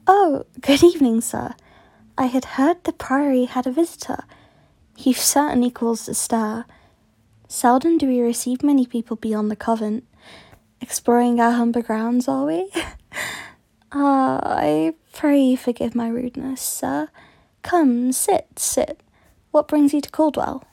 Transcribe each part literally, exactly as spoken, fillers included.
Oh, good evening, sir. I had heard the Priory had a visitor. You've certainly caused a stir. Seldom do we receive many people beyond the convent. Exploring our humble grounds, are we? Ah, I pray you forgive my rudeness, sir. Come, sit, sit. What brings you to Caldwell?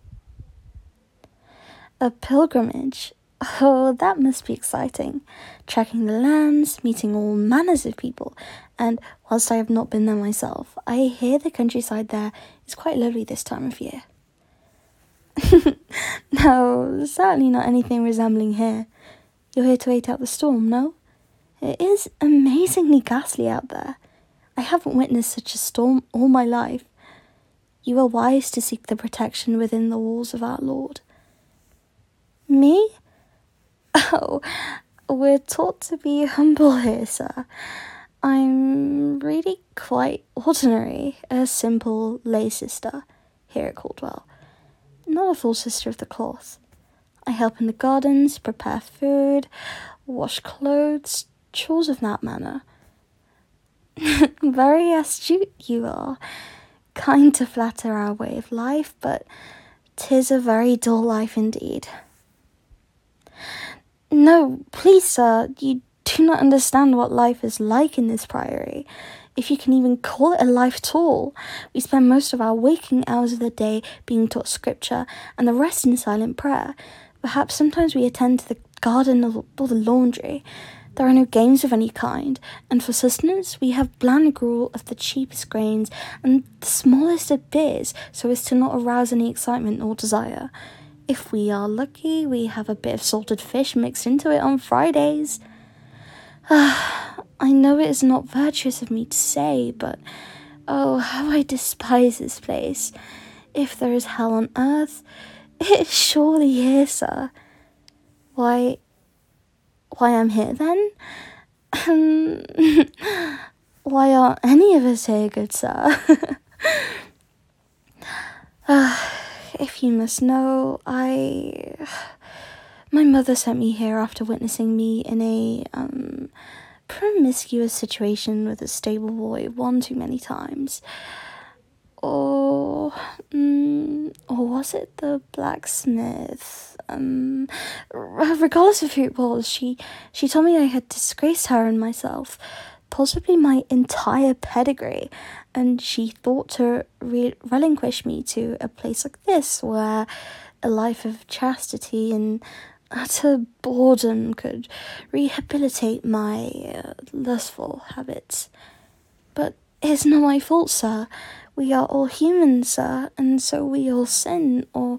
A pilgrimage. Oh, that must be exciting. Trekking the lands, meeting all manners of people, and whilst I have not been there myself, I hear the countryside there is quite lovely this time of year. No, certainly not anything resembling here. You're here to wait out the storm, no? It is amazingly ghastly out there. I haven't witnessed such a storm all my life. You are wise to seek the protection within the walls of our Lord. Me? Oh, we're taught to be humble here, sir. I'm really quite ordinary, a simple lay sister here at Caldwell. Not a full sister of the cloth. I help in the gardens, prepare food, wash clothes, chores of that manner. Very astute you are. Kind to flatter our way of life, but 'tis a very dull life indeed. No, please, sir, you do not understand what life is like in this priory, if you can even call it a life at all. We spend most of our waking hours of the day being taught scripture, and the rest in silent prayer. Perhaps sometimes we attend to the garden or the laundry. There are no games of any kind, and for sustenance we have bland gruel of the cheapest grains and the smallest of beers, so as to not arouse any excitement or desire. If we are lucky, we have a bit of salted fish mixed into it on Fridays. Ah, I know it is not virtuous of me to say, but oh, how I despise this place. If there is hell on earth, it is surely here, sir. Why, why I'm here then? Um, why aren't any of us here, good sir? uh, if you must know, I... My mother sent me here after witnessing me in a, um, promiscuous situation with a stable boy one too many times. Or, um, or was it the blacksmith? Um, regardless of who it was, she, she told me I had disgraced her and myself, possibly my entire pedigree, and she thought to re- relinquish me to a place like this, where a life of chastity and utter boredom could rehabilitate my uh, lustful habits. But it's not my fault, sir. We are all human, sir, and so we all sin, or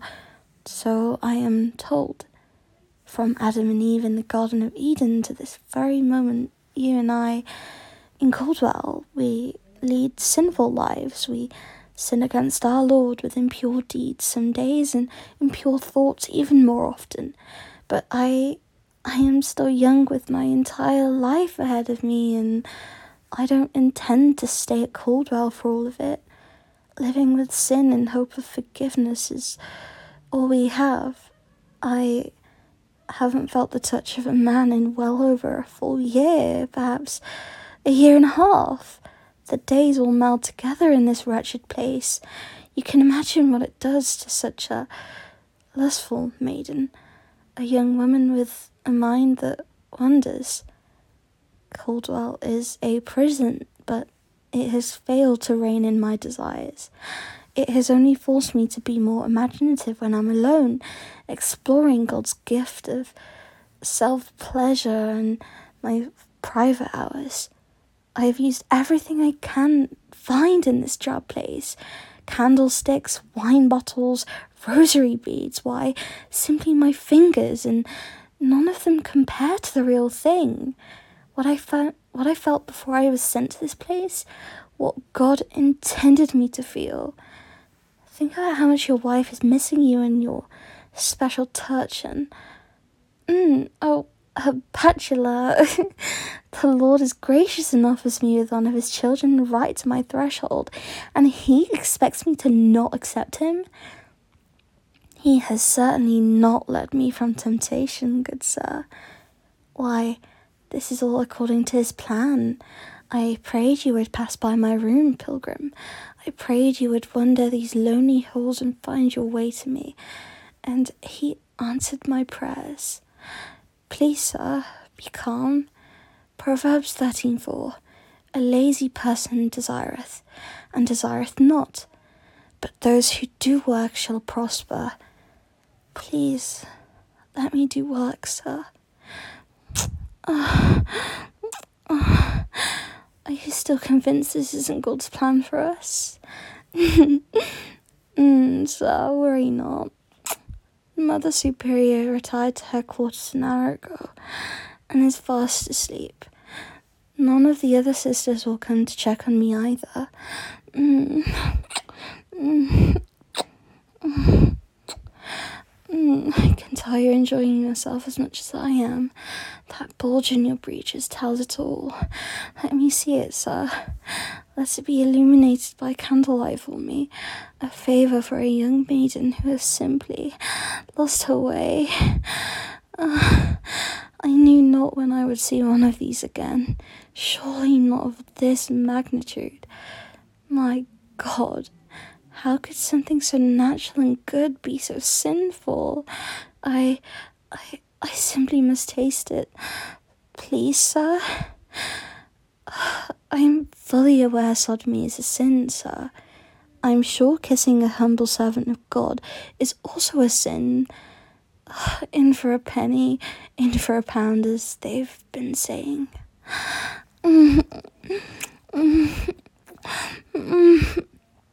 so I am told. From Adam and Eve in the Garden of Eden to this very moment, you and I, in Caldwell, we lead sinful lives. We sin against our Lord with impure deeds some days, and impure thoughts even more often. But I, I am still young with my entire life ahead of me, and I don't intend to stay at Caldwell for all of it. Living with sin in hope of forgiveness is all we have. I haven't felt the touch of a man in well over a full year, perhaps a year and a half. The days all meld together in this wretched place. You can imagine what it does to such a lustful maiden, a young woman with a mind that wanders. Caldwell is a prison, but it has failed to rein in my desires. It has only forced me to be more imaginative when I'm alone, exploring God's gift of self-pleasure and my private hours. I have used everything I can find in this job place. Candlesticks, wine bottles, rosary beads, why, simply my fingers, and none of them compare to the real thing. What I felt, what I felt before I was sent to this place, what God intended me to feel. Think about how much your wife is missing you and your special touch, and mm, oh, her bachelor. The Lord is gracious and offers me with one of his children right to my threshold, and he expects me to not accept him. He has certainly not led me from temptation, good sir. Why, this is all according to his plan. I prayed you would pass by my room, pilgrim. I prayed you would wander these lonely halls and find your way to me. And he answered my prayers. Please, sir, be calm. Proverbs thirteen four. A lazy person desireth, and desireth not, but those who do work shall prosper. Please, let me do work, sir. Uh, uh, are you still convinced this isn't God's plan for us? mm, sir, worry not. Mother Superior retired to her quarters an hour ago, and is fast asleep. None of the other sisters will come to check on me either. Mm. Mm. Mm. Mm. I can tell you're enjoying yourself as much as I am. That bulge in your breeches tells it all. Let me see it, sir. Let it be illuminated by candlelight for me. A favour for a young maiden who has simply lost her way. Uh, I knew not when I would see one of these again. Surely not of this magnitude. My God, how could something so natural and good be so sinful? I, I, I simply must taste it. Please, sir? I am fully aware sodomy is a sin, sir. I'm sure kissing a humble servant of God is also a sin. In for a penny, in for a pound, as they've been saying. Mm, mm, mm,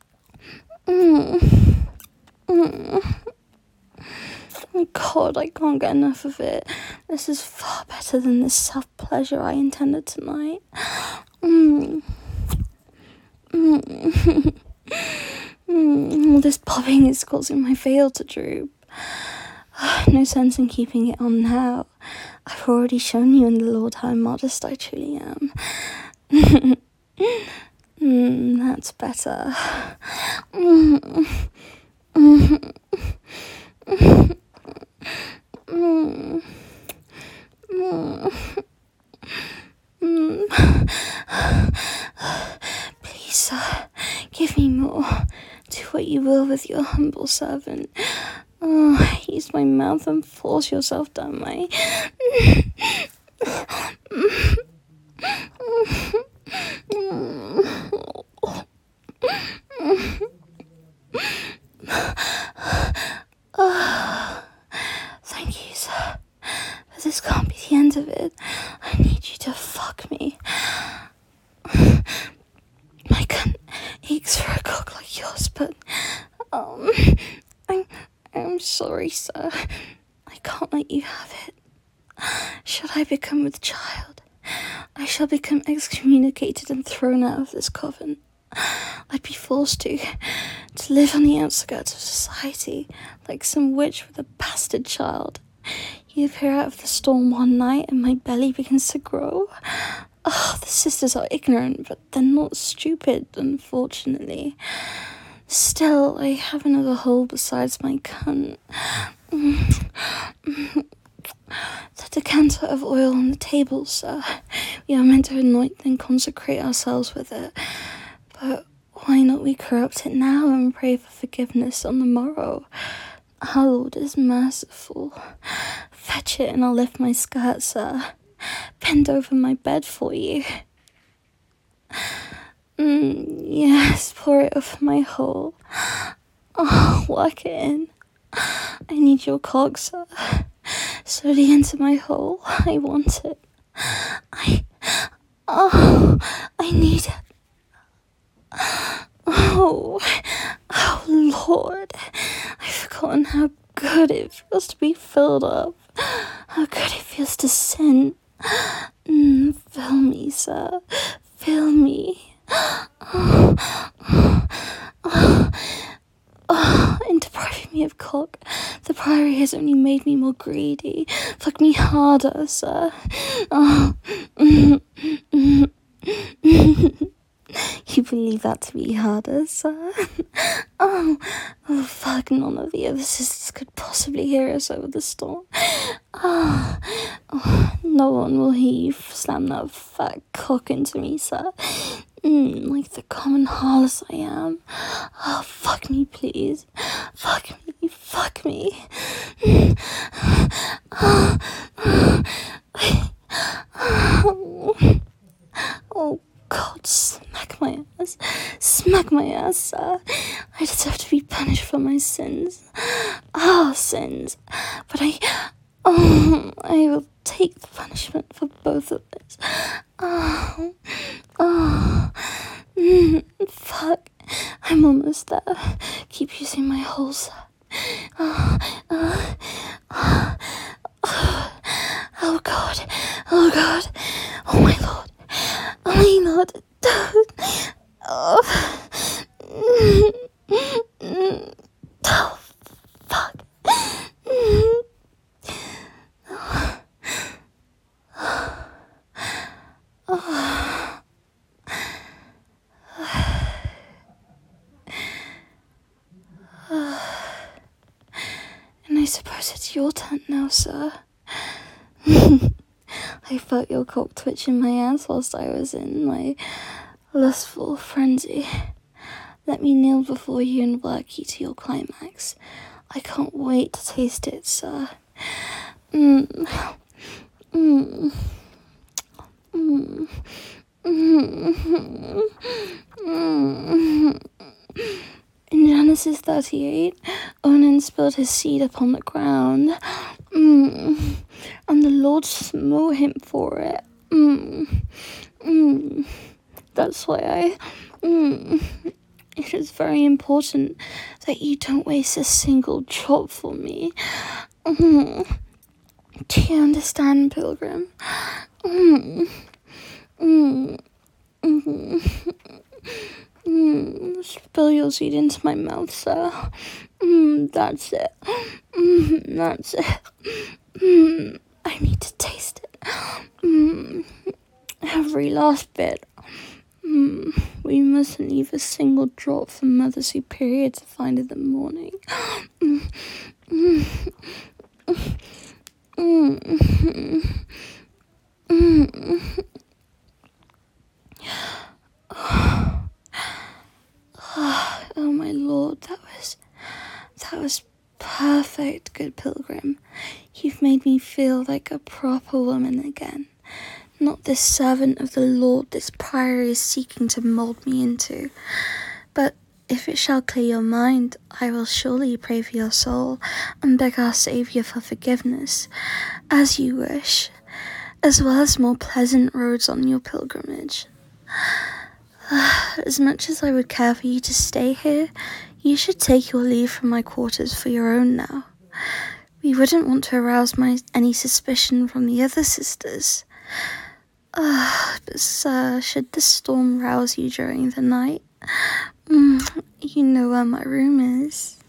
mm, mm. God, I can't get enough of it. This is far better than the self-pleasure I intended tonight. Mm. Mm. Mm. All this popping is causing my veil to droop. No sense in keeping it on now. I've already shown you in the Lord how modest I truly am. mm, that's better. Mm. Mm. Mm. Mm. Mm. Please, sir, give me more. Do what you will with your humble servant. Oh, use my mouth and force yourself down my... oh, thank you, sir. But this can't be the end of it. I need you to fuck me. My cunt aches for a cock like yours, but... Um... I'm... I'm sorry, sir. I can't let you have it. Should I become with child, I shall become excommunicated and thrown out of this convent. I'd be forced to, to live on the outskirts of society, like some witch with a bastard child. You appear out of the storm one night and my belly begins to grow. Oh, the sisters are ignorant, but they're not stupid, unfortunately. Still, I have another hole besides my cunt. The decanter of oil on the table, sir. We are meant to anoint and consecrate ourselves with it. But why not we corrupt it now and pray for forgiveness on the morrow? Our Lord is merciful. Fetch it and I'll lift my skirt, sir. Bend over my bed for you. Mm, yes, pour it over my hole. Oh, work it in. I need your cock, sir. Slowly into my hole. I want it. I... Oh, I need it. Oh, oh, Lord. I've forgotten how good it feels to be filled up. How good it feels to sin. Mm, fill me, sir. Fill me. Oh, oh, oh, oh, and depriving me of cock, the priory has only made me more greedy. Fuck me harder, sir. Oh. You believe that to be harder, sir? Oh, oh, fuck, none of the other sisters could possibly hear us over the storm. Oh, oh No one will hear you slam that fat cock into me, sir. Mm, like the common harlot I am. Oh, fuck me, please. Fuck me, fuck me. Oh, God, smack my ass. Smack my ass, sir. I deserve to be punished for my sins. Ah, oh, sins. But I... Oh, I will take the punishment for both of us. Oh, oh, mm, fuck. I'm almost there. Keep using my holes. Oh, oh, oh, oh, oh, God. Oh, God. Oh, my Lord. Oh, my Lord. Oh, oh fuck. And I suppose it's your turn now, sir. I felt your cock twitch in my ass whilst I was in my lustful frenzy. Let me kneel before you and work you to your climax. I can't wait to taste it, sir. Mmm. Mmm. Mmm. Mmm. Mmm. In Genesis thirty-eight, Onan spilled his seed upon the ground, mm. and the Lord smote him for it. Mm. Mm. That's why I... Mm. It is very important that you don't waste a single drop for me. Mm. Do you understand, Pilgrim? Mm. Mm. Mm. Mm, spill your seed into my mouth, sir. Mm, that's it. Mm, that's it. Mm, I need to taste it. Mm, every last bit. Mm, we mustn't leave a single drop for Mother Superior to find in the morning. Mm, mm, mm, mm, mm. Oh my Lord, that was, that was perfect, good Pilgrim. You've made me feel like a proper woman again, not this servant of the Lord this priory is seeking to mould me into. But if it shall clear your mind, I will surely pray for your soul and beg our Saviour for forgiveness, as you wish, as well as more pleasant roads on your pilgrimage. As much as I would care for you to stay here, you should take your leave from my quarters for your own now. We wouldn't want to arouse my any suspicion from the other sisters. Uh, but sir, should the storm rouse you during the night, mm, you know where my room is.